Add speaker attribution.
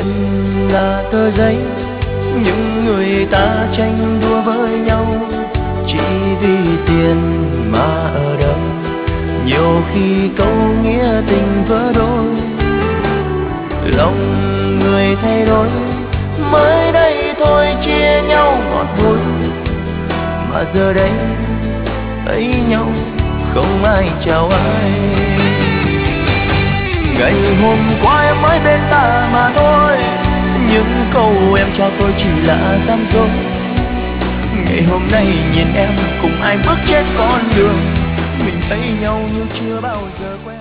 Speaker 1: Chuyện là tờ giấy, những người ta tranh đua với nhau chỉ vì tiền mà ở đâu. Nhiều khi câu nghĩa tình vỡ đôi, lòng người thay đổi. Mới đây thôi chia nhau ngọt bùi, mà giờ đây thấy nhau không ai chào ai. Ngày hôm qua em mới bên ta mà thôi, những câu em cho tôi chỉ là gian dối. Ngày hôm nay nhìn em cùng ai bước trên con đường, mình thấy nhau như chưa bao giờ quen.